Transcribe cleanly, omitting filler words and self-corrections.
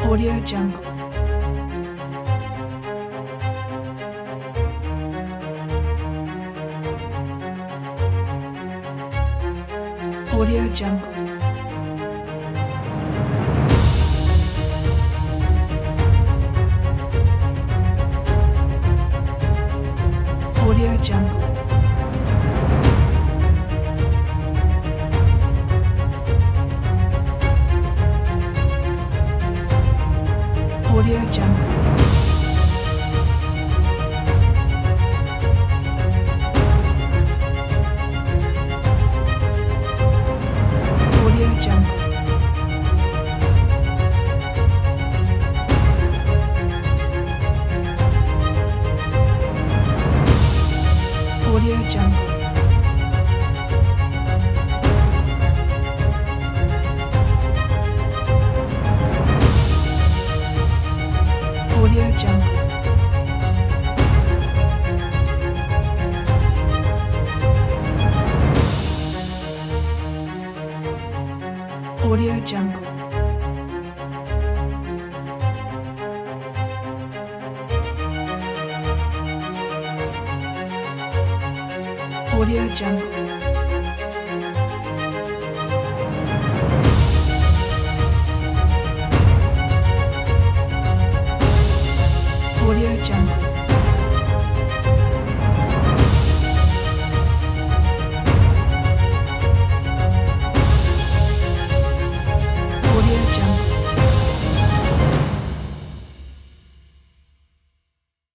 Audio Jungle. Audio Jungle. Audio Jungle. Audio Jungle. Audio Jungle. Audio Jungle. Audio Jungle. Audio Jungle. Audio Jungle. Audio Jungle.